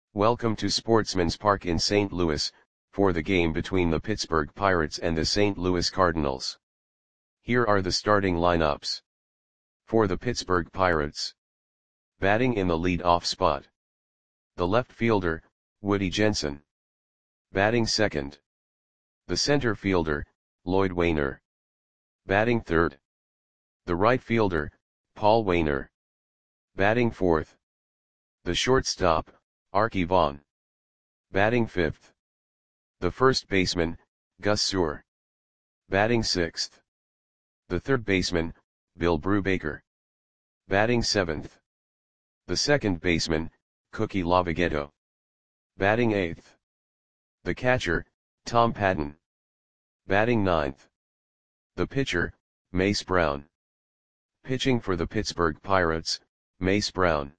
Welcome to Sportsman's Park in St. Louis, for the game between the Pittsburgh Pirates and the St. Louis Cardinals. Here are the starting lineups. For the Pittsburgh Pirates. Batting in the lead-off spot. The left fielder, Woody Jensen. Batting second. The center fielder, Lloyd Waner. Batting third. The right fielder, Paul Waner. Batting fourth. The shortstop, Arky Vaughan. Batting fifth. The first baseman, Gus Suhr. Batting sixth. The third baseman, Bill Brubaker. Batting seventh. The second baseman, Cookie Lavagetto. Batting eighth. The catcher, Tom Patton. Batting ninth. The pitcher, Mace Brown. Pitching for the Pittsburgh Pirates, Mace Brown.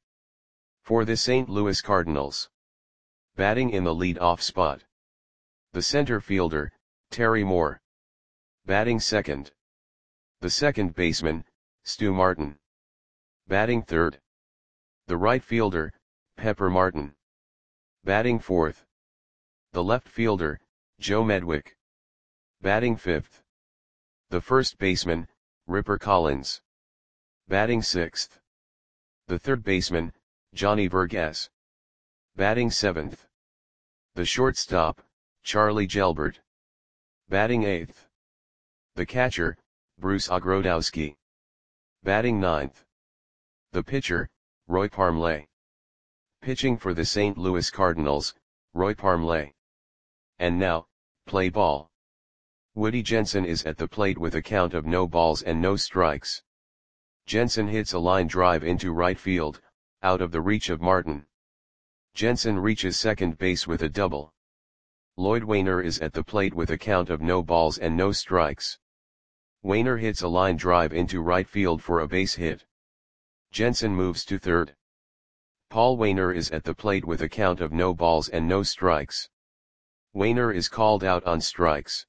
For the St. Louis Cardinals. Batting in the lead-off spot. The center fielder, Terry Moore. Batting second. The second baseman, Stu Martin. Batting third. The right fielder, Pepper Martin. Batting fourth. The left fielder, Joe Medwick. Batting fifth. The first baseman, Ripper Collins. Batting sixth. The third baseman, Johnny Vergas. Batting seventh. The shortstop, Charlie Gelbert. Batting eighth. The catcher, Bruce Ogrodowski. Batting ninth. The pitcher, Roy Parmley. Pitching for the St. Louis Cardinals, Roy Parmley. And now, play ball. Woody Jensen is at the plate with a count of no balls and no strikes. Jensen hits a line drive into right field, out of the reach of Martin. Jensen reaches second base with a double. Lloyd Waner is at the plate with a count of no balls and no strikes. Waner hits a line drive into right field for a base hit. Jensen moves to third. Paul Waner is at the plate with a count of no balls and no strikes. Waner is called out on strikes.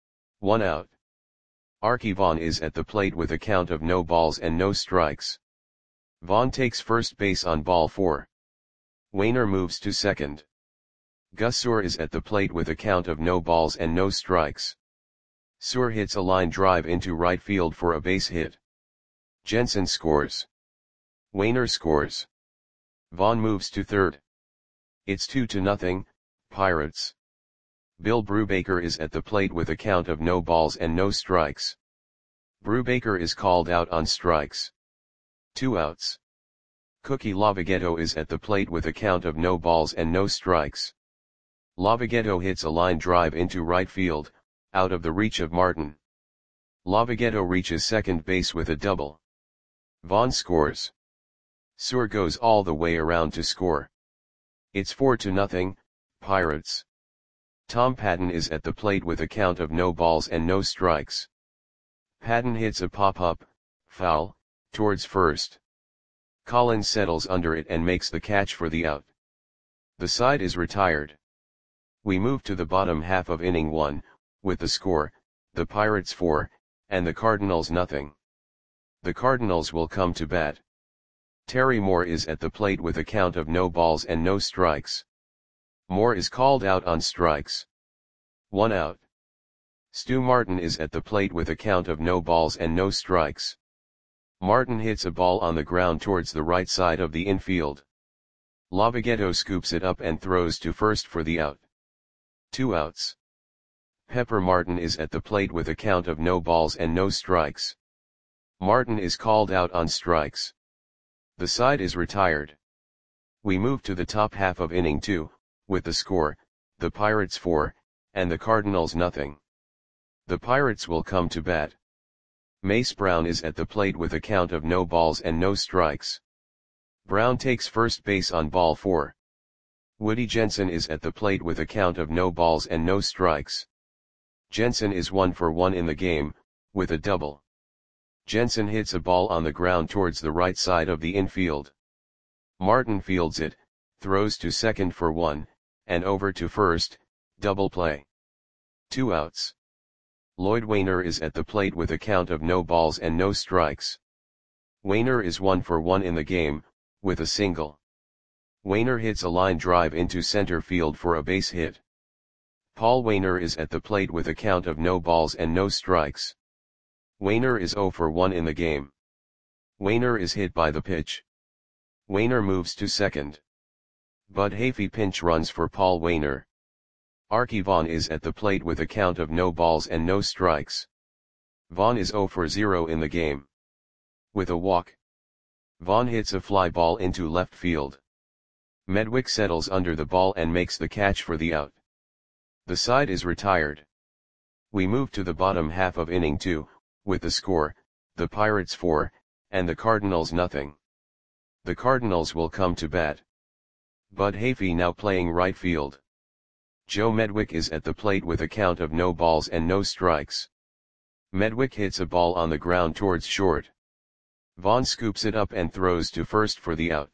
1 out. Arky Vaughan is at the plate with a count of no balls and no strikes. Vaughan takes first base on ball 4. Waner moves to second. Gus Suhr is at the plate with a count of no balls and no strikes. Suhr hits a line drive into right field for a base hit. Jensen scores. Waner scores. Vaughan moves to third. It's 2-0, Pirates. Bill Brubaker is at the plate with a count of no balls and no strikes. Brubaker is called out on strikes. 2 outs. Cookie Lavagetto is at the plate with a count of no balls and no strikes. Lavagetto hits a line drive into right field, out of the reach of Martin. Lavagetto reaches second base with a double. Vaughan scores. Suhr goes all the way around to score. It's 4-0, Pirates. Tom Patton is at the plate with a count of no balls and no strikes. Patton hits a pop-up, foul, towards first. Collins settles under it and makes the catch for the out. The side is retired. We move to the bottom half of inning 1, with the score, the Pirates 4, and the Cardinals 0. The Cardinals will come to bat. Terry Moore is at the plate with a count of no balls and no strikes. Moore is called out on strikes. 1 out. Stu Martin is at the plate with a count of no balls and no strikes. Martin hits a ball on the ground towards the right side of the infield. Lavagetto scoops it up and throws to first for the out. 2 outs. Pepper Martin is at the plate with a count of no balls and no strikes. Martin is called out on strikes. The side is retired. We move to the top half of inning 2, with the score, the Pirates 4, and the Cardinals 0. The Pirates will come to bat. Mace Brown is at the plate with a count of no balls and no strikes. Brown takes first base on ball 4. Woody Jensen is at the plate with a count of no balls and no strikes. Jensen is 1 for 1 in the game, with a double. Jensen hits a ball on the ground towards the right side of the infield. Martin fields it, throws to second for 1, and over to first, double play. 2 outs. Lloyd Waner is at the plate with a count of no balls and no strikes. Waner is 1 for 1 in the game, with a single. Wainer hits a line drive into center field for a base hit. Paul Wainer is at the plate with a count of no balls and no strikes. Wainer is 0 for 1 in the game. Wainer is hit by the pitch. Wainer moves to second. Bud Hafey pinch runs for Paul Wainer. Arky Vaughan is at the plate with a count of no balls and no strikes. Vaughan is 0 for 0 in the game. With a walk, Vaughan hits a fly ball into left field. Medwick settles under the ball and makes the catch for the out. The side is retired. We move to the bottom half of inning 2, with the score, the Pirates 4, and the Cardinals nothing. The Cardinals will come to bat. Bud Hafey now playing right field. Joe Medwick is at the plate with a count of no balls and no strikes. Medwick hits a ball on the ground towards short. Vaughan scoops it up and throws to first for the out.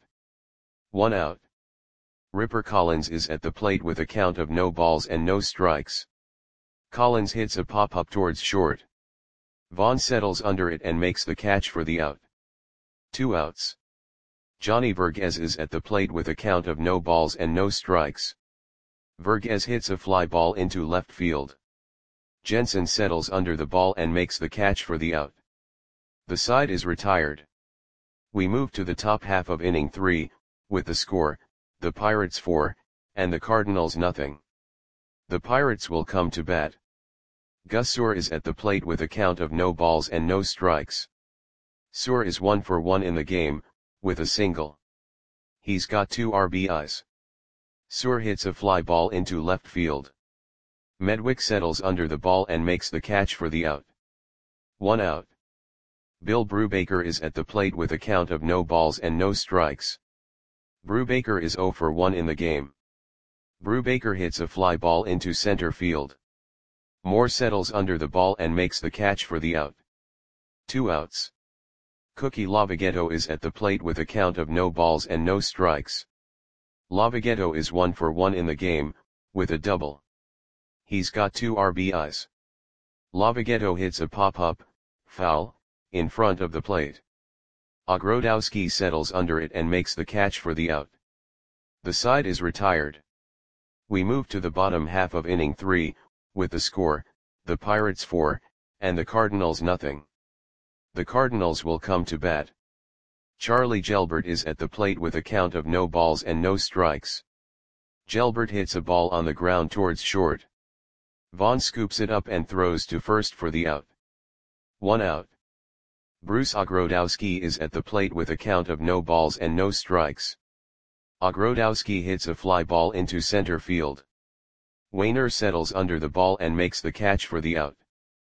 1 out. Ripper Collins is at the plate with a count of no balls and no strikes. Collins hits a pop-up towards short. Vaughan settles under it and makes the catch for the out. 2 outs. Johnny Verghese is at the plate with a count of no balls and no strikes. Verghese hits a fly ball into left field. Jensen settles under the ball and makes the catch for the out. The side is retired. We move to the top half of inning 3, with the score, the Pirates 4, and the Cardinals nothing. The Pirates will come to bat. Gus Suhr is at the plate with a count of no balls and no strikes. Suhr is 1 for 1 in the game, with a single. He's got 2 RBIs. Suhr hits a fly ball into left field. Medwick settles under the ball and makes the catch for the out. 1 out. Bill Brubaker is at the plate with a count of no balls and no strikes. Brubaker is 0 for 1 in the game. Brubaker hits a fly ball into center field. Moore settles under the ball and makes the catch for the out. 2 outs. Cookie Lavagetto is at the plate with a count of no balls and no strikes. Lavagetto is 1 for 1 in the game, with a double. He's got 2 RBIs. Lavagetto hits a pop-up, foul, in front of the plate. Ogrodowski settles under it and makes the catch for the out. The side is retired. We move to the bottom half of inning 3, with the score, the Pirates 4, and the Cardinals nothing. The Cardinals will come to bat. Charlie Gelbert is at the plate with a count of no balls and no strikes. Gelbert hits a ball on the ground towards short. Vaughan scoops it up and throws to first for the out. 1 out. Bruce Ogrodowski is at the plate with a count of no balls and no strikes. Ogrodowski hits a fly ball into center field. Wainer settles under the ball and makes the catch for the out.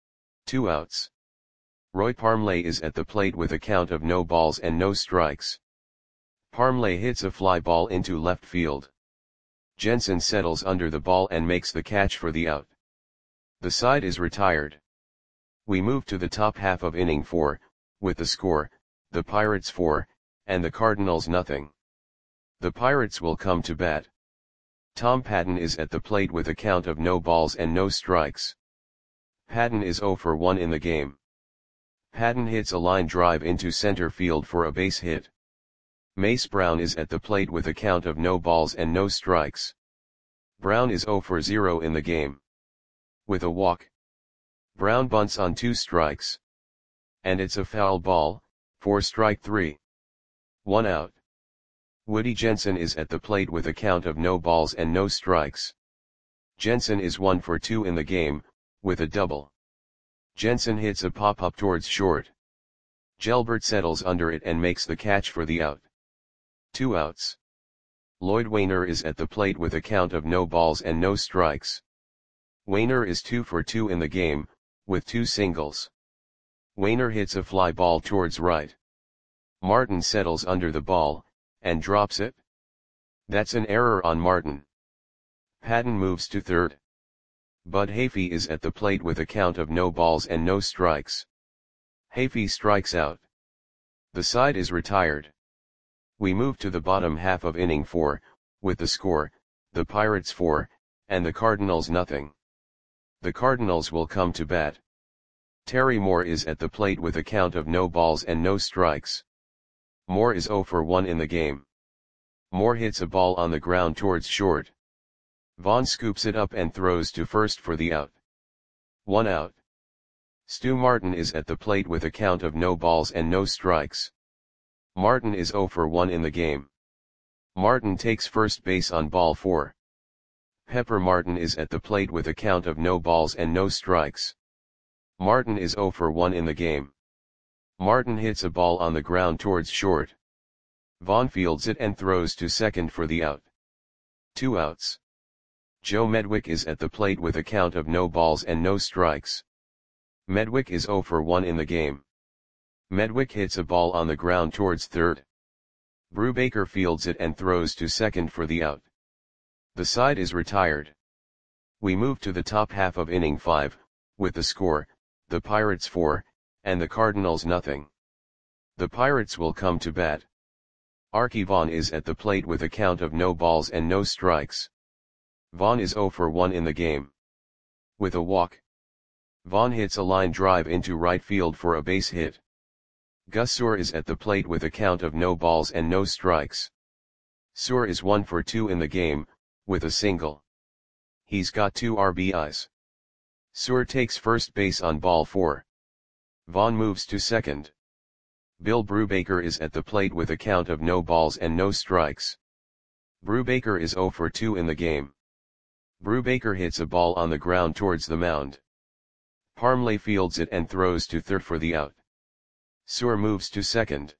2 outs. Roy Parmley is at the plate with a count of no balls and no strikes. Parmley hits a fly ball into left field. Jensen settles under the ball and makes the catch for the out. The side is retired. We move to the top half of inning 4, with the score, the Pirates 4, and the Cardinals nothing. The Pirates will come to bat. Tom Patton is at the plate with a count of no balls and no strikes. Patton is 0 for 1 in the game. Patton hits a line drive into center field for a base hit. Mace Brown is at the plate with a count of no balls and no strikes. Brown is 0 for 0 in the game. With a walk, Brown bunts on 2 strikes. And it's a foul ball, for strike 3. 1 out. Woody Jensen is at the plate with a count of no balls and no strikes. Jensen is 1 for 2 in the game, with a double. Jensen hits a pop-up towards short. Gelbert settles under it and makes the catch for the out. 2 outs. Lloyd Wainer is at the plate with a count of no balls and no strikes. Wainer is 2 for 2 in the game, with 2 singles. Wainer hits a fly ball towards right. Martin settles under the ball, and drops it. That's an error on Martin. Patton moves to third. Bud Hafey is at the plate with a count of no balls and no strikes. Hafey strikes out. The side is retired. We move to the bottom half of inning 4, with the score, the Pirates 4, and the Cardinals nothing. The Cardinals will come to bat. Terry Moore is at the plate with a count of no balls and no strikes. Moore is 0 for 1 in the game. Moore hits a ball on the ground towards short. Vaughn scoops it up and throws to first for the out. 1 out. Stu Martin is at the plate with a count of no balls and no strikes. Martin is 0 for 1 in the game. Martin takes first base on ball 4. Pepper Martin is at the plate with a count of no balls and no strikes. Martin is 0 for 1 in the game. Martin hits a ball on the ground towards short. Vaughn fields it and throws to second for the out. 2 outs. Joe Medwick is at the plate with a count of no balls and no strikes. Medwick is 0 for 1 in the game. Medwick hits a ball on the ground towards third. Brubaker fields it and throws to second for the out. The side is retired. We move to the top half of inning 5, with the score, the Pirates 4, and the Cardinals nothing. The Pirates will come to bat. Arky Vaughan is at the plate with a count of no balls and no strikes. Vaughan is 0 for 1 in the game. With a walk. Vaughan hits a line drive into right field for a base hit. Gus Suhr is at the plate with a count of no balls and no strikes. Suhr is 1 for 2 in the game, with a single. He's got 2 RBIs. Suhr takes first base on ball 4. Vaughan moves to second. Bill Brubaker is at the plate with a count of no balls and no strikes. Brubaker is 0 for 2 in the game. Brubaker hits a ball on the ground towards the mound. Parmley fields it and throws to third for the out. Suhr moves to second.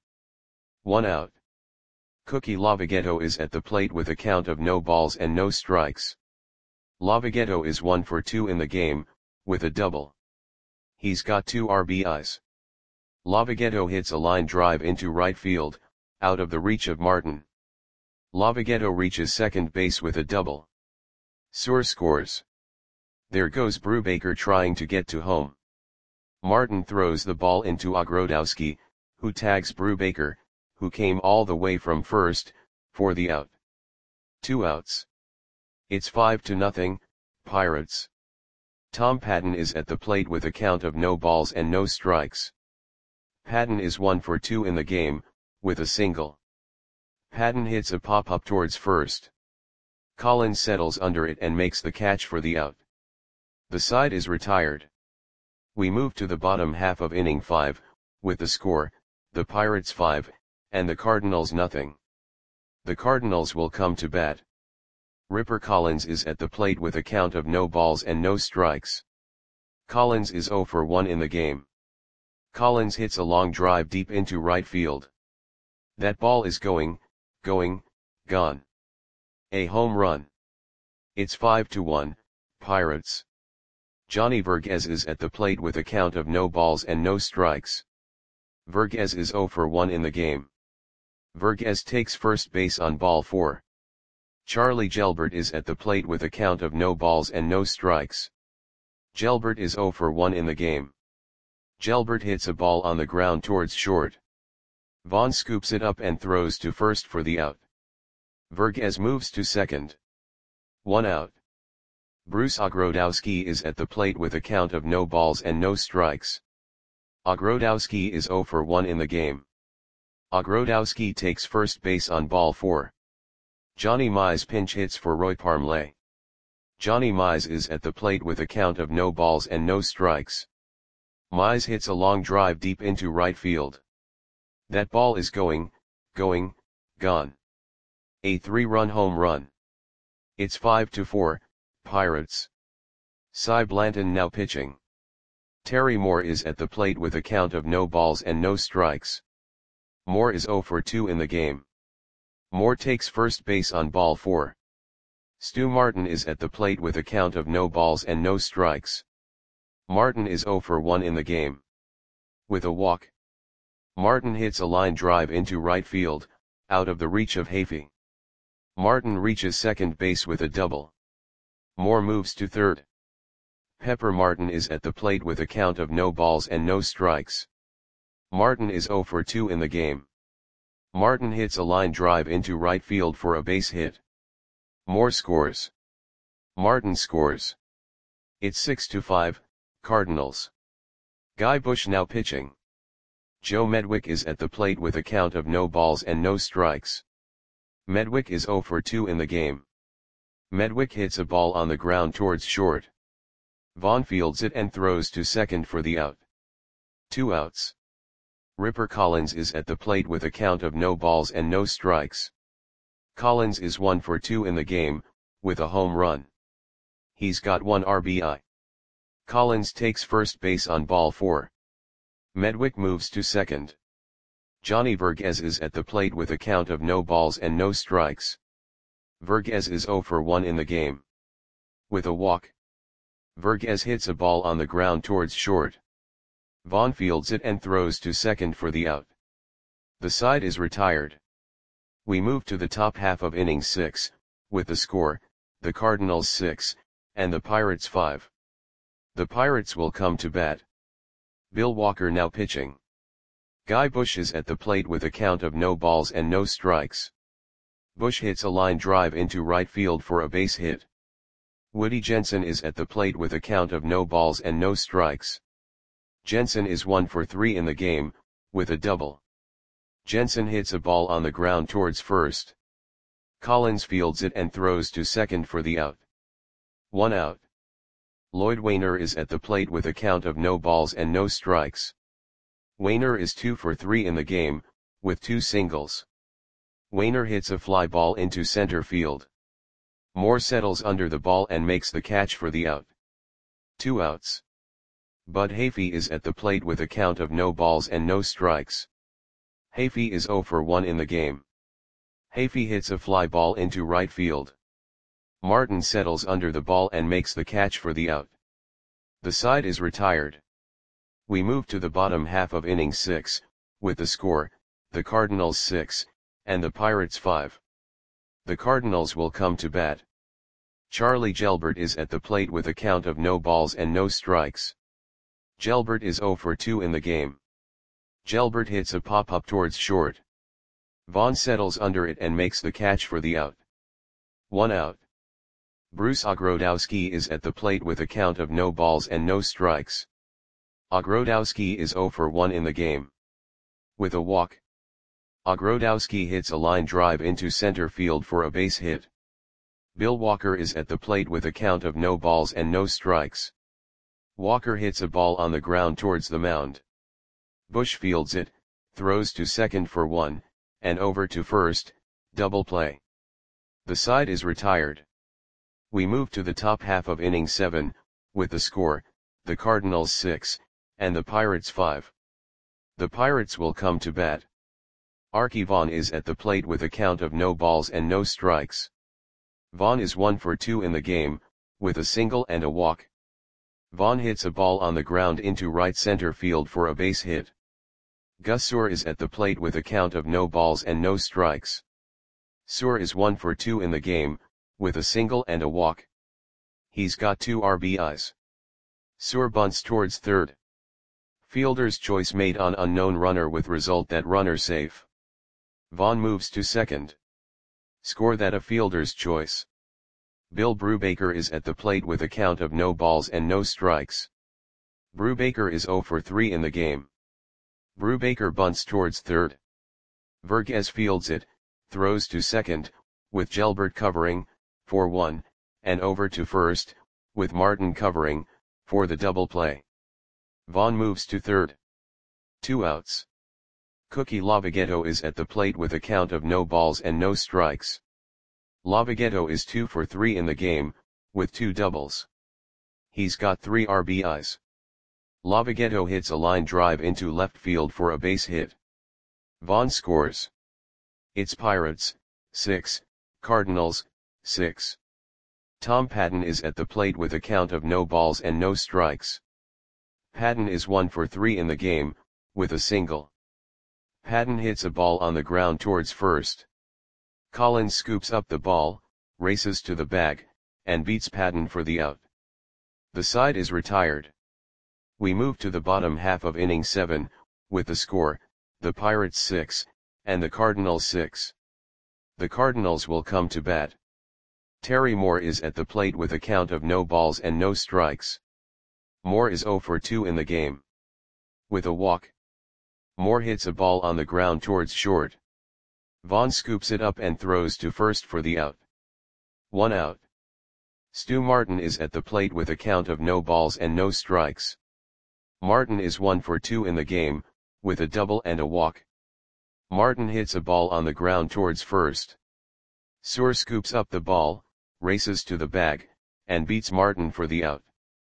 1 out. Cookie Lavagetto is at the plate with a count of no balls and no strikes. Lavagetto is 1 for 2 in the game, with a double. He's got 2 RBIs. Lavagetto hits a line drive into right field, out of the reach of Martin. Lavagetto reaches second base with a double. Suhr scores. There goes Brubaker trying to get to home. Martin throws the ball into Ogrodowski, who tags Brubaker, who came all the way from first, for the out. 2 outs. It's 5-0, Pirates. Tom Patton is at the plate with a count of no balls and no strikes. Patton is 1 for 2 in the game, with a single. Patton hits a pop-up towards first. Collins settles under it and makes the catch for the out. The side is retired. We move to the bottom half of inning 5, with the score, the Pirates 5, and the Cardinals nothing. The Cardinals will come to bat. Ripper Collins is at the plate with a count of no balls and no strikes. Collins is 0 for 1 in the game. Collins hits a long drive deep into right field. That ball is going, gone. A home run. It's 5-1, Pirates. Johnny Verghese is at the plate with a count of no balls and no strikes. Verghese is 0 for 1 in the game. Verghese takes first base on ball 4. Charlie Gelbert is at the plate with a count of no balls and no strikes. Gelbert is 0 for 1 in the game. Gelbert hits a ball on the ground towards short. Vaughn scoops it up and throws to first for the out. Verghese moves to second. 1 out. Bruce Ogrodowski is at the plate with a count of no balls and no strikes. Ogrodowski is 0 for 1 in the game. Ogrodowski takes first base on ball 4. Johnny Mize pinch hits for Roy Parmley. Johnny Mize is at the plate with a count of no balls and no strikes. Mize hits a long drive deep into right field. That ball is going, gone. A 3-run home run. It's 5-4, Pirates. Cy Blanton now pitching. Terry Moore is at the plate with a count of no balls and no strikes. Moore is 0 for 2 in the game. Moore takes first base on ball 4. Stu Martin is at the plate with a count of no balls and no strikes. Martin is 0 for 1 in the game. With a walk. Martin hits a line drive into right field, out of the reach of Hafey. Martin reaches second base with a double. Moore moves to third. Pepper Martin is at the plate with a count of no balls and no strikes. Martin is 0 for 2 in the game. Martin hits a line drive into right field for a base hit. Moore scores. Martin scores. It's 6-5, Cardinals. Guy Bush now pitching. Joe Medwick is at the plate with a count of no balls and no strikes. Medwick is 0 for 2 in the game. Medwick hits a ball on the ground towards short. Vaughan fields it and throws to second for the out. 2 outs. Ripper Collins is at the plate with a count of no balls and no strikes. Collins is 1 for 2 in the game, with a home run. He's got 1 RBI. Collins takes first base on ball 4. Medwick moves to second. Johnny Verghese is at the plate with a count of no balls and no strikes. Verghese is 0 for 1 in the game. With a walk. Verghese hits a ball on the ground towards short. Vaughan fields it and throws to second for the out. The side is retired. We move to the top half of inning 6, with the score, the Cardinals 6, and the Pirates 5. The Pirates will come to bat. Bill Walker now pitching. Guy Bush is at the plate with a count of no balls and no strikes. Bush hits a line drive into right field for a base hit. Woody Jensen is at the plate with a count of no balls and no strikes. Jensen is 1 for 3 in the game, with a double. Jensen hits a ball on the ground towards first. Collins fields it and throws to second for the out. 1 out. Lloyd Wainer is at the plate with a count of no balls and no strikes. Wainer is 2 for 3 in the game, with 2 singles. Wainer hits a fly ball into center field. Moore settles under the ball and makes the catch for the out. 2 outs. Bud Hafey is at the plate with a count of no balls and no strikes. Hafey is 0 for 1 in the game. Hafey hits a fly ball into right field. Martin settles under the ball and makes the catch for the out. The side is retired. We move to the bottom half of inning 6, with the score, the Cardinals 6, and the Pirates 5. The Cardinals will come to bat. Charlie Gelbert is at the plate with a count of no balls and no strikes. Gelbert is 0 for 2 in the game. Gelbert hits a pop-up towards short. Vaughan settles under it and makes the catch for the out. 1 out. Bruce Ogrodowski is at the plate with a count of no balls and no strikes. Ogrodowski is 0 for 1 in the game. With a walk. Ogrodowski hits a line drive into center field for a base hit. Bill Walker is at the plate with a count of no balls and no strikes. Walker hits a ball on the ground towards the mound. Bush fields it, throws to second for 1, and over to first, double play. The side is retired. We move to the top half of inning 7, with the score, the Cardinals 6, and the Pirates 5. The Pirates will come to bat. Arky Vaughan is at the plate with a count of no balls and no strikes. Vaughan is 1 for 2 in the game, with a single and a walk. Vaughan hits a ball on the ground into right center field for a base hit. Gus Suhr is at the plate with a count of no balls and no strikes. Suhr is 1 for 2 in the game, with a single and a walk. He's got 2 RBIs. Suhr bunts towards third. Fielder's choice made on unknown runner with result that runner safe. Vaughan moves to second. Score that a fielder's choice. Bill Brubaker is at the plate with a count of no balls and no strikes. Brubaker is 0 for 3 in the game. Brubaker bunts towards third. Verghese fields it, throws to second, with Gelbert covering, for 1, and over to first, with Martin covering, for the double play. Vaughan moves to third. 2 outs. Cookie Lavagetto is at the plate with a count of no balls and no strikes. Lavagetto is 2 for 3 in the game, with 2 doubles. He's got 3 RBIs. Lavagetto hits a line drive into left field for a base hit. Vaughan scores. It's Pirates, 6, Cardinals, 6. Tom Patton is at the plate with a count of no balls and no strikes. Patton is 1 for 3 in the game, with a single. Patton hits a ball on the ground towards first. Collins scoops up the ball, races to the bag, and beats Patton for the out. The side is retired. We move to the bottom half of inning 7, with the score, the Pirates 6, and the Cardinals 6. The Cardinals will come to bat. Terry Moore is at the plate with a count of no balls and no strikes. Moore is 0 for 2 in the game. With a walk. Moore hits a ball on the ground towards short. Vaughn scoops it up and throws to first for the out. 1 out. Stu Martin is at the plate with a count of no balls and no strikes. Martin is 1 for 2 in the game, with a double and a walk. Martin hits a ball on the ground towards first. Suhr scoops up the ball, races to the bag, and beats Martin for the out.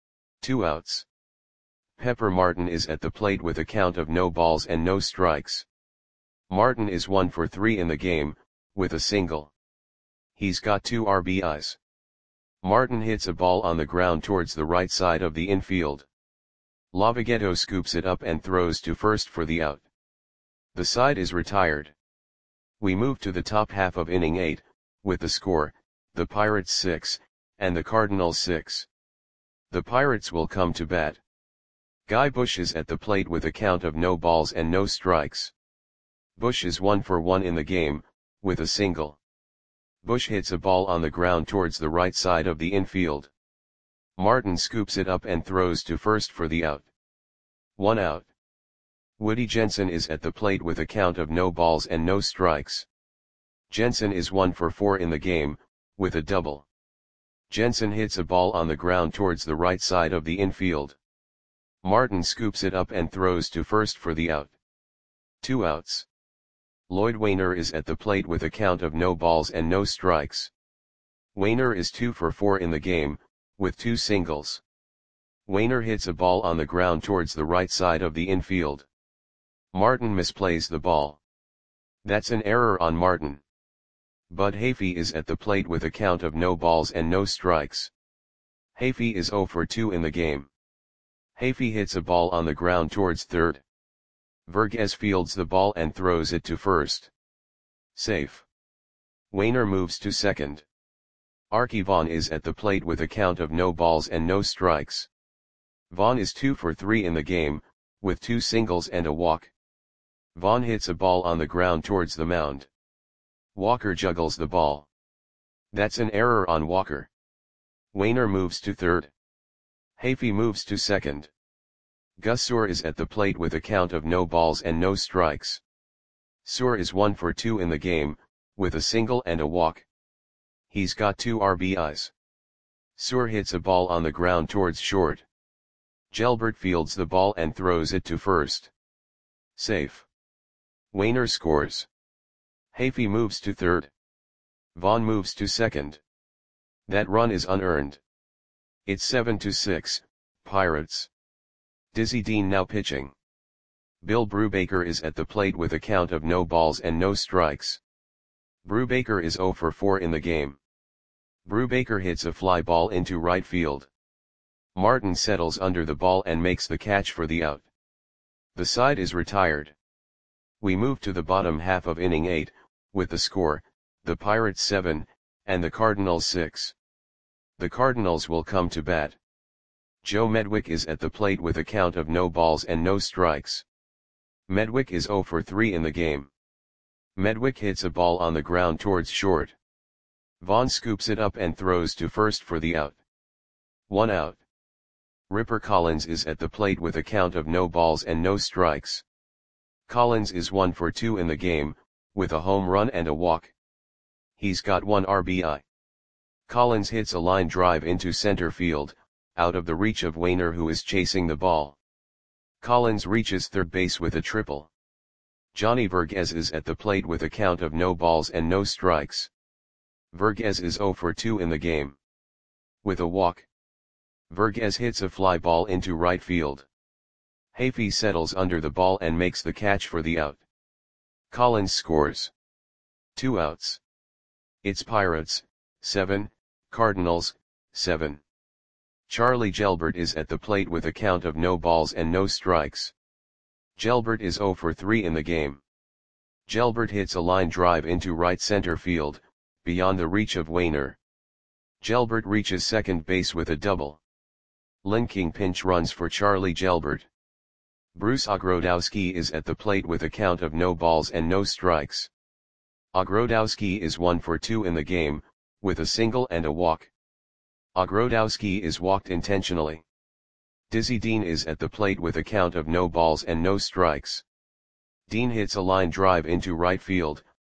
2 outs. Pepper Martin is at the plate with a count of no balls and no strikes. Martin is 1 for 3 in the game, with a single. He's got 2 RBIs. Martin hits a ball on the ground towards the right side of the infield. Lavogetto scoops it up and throws to first for the out. The side is retired. We move to the top half of inning 8, with the score, the Pirates 6, and the Cardinals 6. The Pirates will come to bat. Guy Busch is at the plate with a count of no balls and no strikes. Busch is 1 for 1 in the game, with a single. Busch hits a ball on the ground towards the right side of the infield. Martin scoops it up and throws to first for the out. 1 out. Woody Jensen is at the plate with a count of no balls and no strikes. Jensen is 1 for 4 in the game, with a double. Jensen hits a ball on the ground towards the right side of the infield. Martin scoops it up and throws to first for the out. 2 outs. Lloyd Wainer is at the plate with a count of no balls and no strikes. Wainer is 2 for 4 in the game, with 2 singles. Wainer hits a ball on the ground towards the right side of the infield. Martin misplays the ball. That's an error on Martin. Bud Hafey is at the plate with a count of no balls and no strikes. Hafey is 0 for 2 in the game. Hafey hits a ball on the ground towards third. Verghese fields the ball and throws it to first. Safe. Wainer moves to second. Arky Vaughan is at the plate with a count of no balls and no strikes. Vaughan is 2 for 3 in the game, with 2 singles and a walk. Vaughan hits a ball on the ground towards the mound. Walker juggles the ball. That's an error on Walker. Wainer moves to third. Hafey moves to second. Gus Suhr is at the plate with a count of no balls and no strikes. Suhr is 1 for 2 in the game, with a single and a walk. He's got 2 RBIs. Suhr hits a ball on the ground towards short. Gelbert fields the ball and throws it to first. Safe. Wainer scores. Hafey moves to third. Vaughan moves to second. That run is unearned. It's 7-6, Pirates. Dizzy Dean now pitching. Bill Brubaker is at the plate with a count of no balls and no strikes. Brubaker is 0 for 4 in the game. Brubaker hits a fly ball into right field. Martin settles under the ball and makes the catch for the out. The side is retired. We move to the bottom half of inning 8, with the score, the Pirates 7, and the Cardinals 6. The Cardinals will come to bat. Joe Medwick is at the plate with a count of no balls and no strikes. Medwick is 0 for 3 in the game. Medwick hits a ball on the ground towards short. Vaughan scoops it up and throws to first for the out. 1 out. Ripper Collins is at the plate with a count of no balls and no strikes. Collins is 1 for 2 in the game, with a home run and a walk. He's got 1 RBI. Collins hits a line drive into center field, out of the reach of Wainer, who is chasing the ball. Collins reaches third base with a triple. Johnny Verghese is at the plate with a count of no balls and no strikes. Verghese is 0 for 2 in the game. With a walk. Verghese hits a fly ball into right field. Hafey settles under the ball and makes the catch for the out. Collins scores. 2 outs. It's Pirates, 7, Cardinals, 7. Charlie Gelbert is at the plate with a count of no balls and no strikes. Gelbert is 0 for 3 in the game. Gelbert hits a line drive into right center field, beyond the reach of Wainer. Gelbert reaches second base with a double. Linking pinch runs for Charlie Gelbert. Bruce Ogrodowski is at the plate with a count of no balls and no strikes. Ogrodowski is 1 for 2 in the game, with a single and a walk. Ogrodowski is walked intentionally. Dizzy Dean is at the plate with a count of no balls and no strikes. Dean hits a line drive into right field,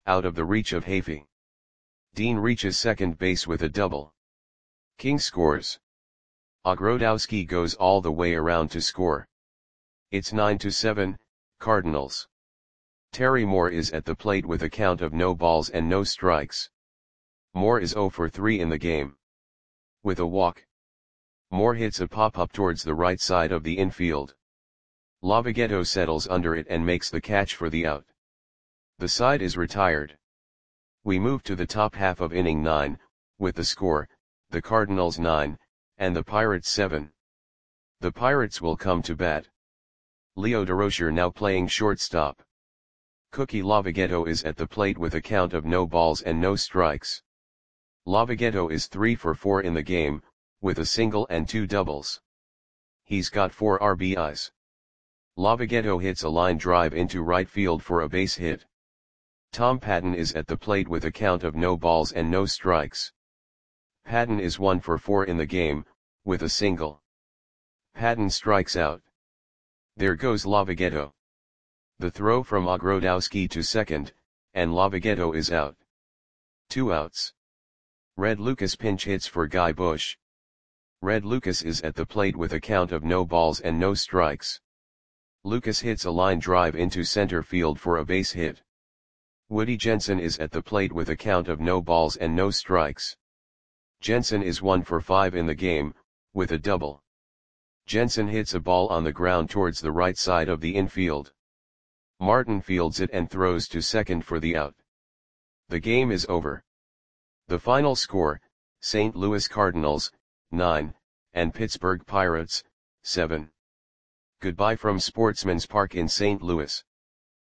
out of the reach of Hafey. Dean reaches second base with a double. King scores. Ogrodowski goes all the way around to score. It's 9-7, Cardinals. Terry Moore is at the plate with a count of no balls and no strikes. Moore is 0 for 3 in the game. With a walk, Moore hits a pop-up towards the right side of the infield. Lavogetto settles under it and makes the catch for the out. The side is retired. We move to the top half of inning 9, with the score, the Cardinals 9, and the Pirates 7. The Pirates will come to bat. Leo Durocher now playing shortstop. Cookie Lavogetto is at the plate with a count of no balls and no strikes. Lavogetto is 3 for 4 in the game, with a single and 2 doubles. He's got 4 RBIs. Lavogetto hits a line drive into right field for a base hit. Tom Patton is at the plate with a count of no balls and no strikes. Patton is 1 for 4 in the game, with a single. Patton strikes out. There goes Lavogetto. The throw from Ogrodowski to second, and Lavogetto is out. 2 outs. Red Lucas pinch hits for Guy Bush. Red Lucas is at the plate with a count of no balls and no strikes. Lucas hits a line drive into center field for a base hit. Woody Jensen is at the plate with a count of no balls and no strikes. Jensen is 1 for 5 in the game, with a double. Jensen hits a ball on the ground towards the right side of the infield. Martin fields it and throws to second for the out. The game is over. The final score, St. Louis Cardinals, 9, and Pittsburgh Pirates, 7. Goodbye from Sportsman's Park in St. Louis.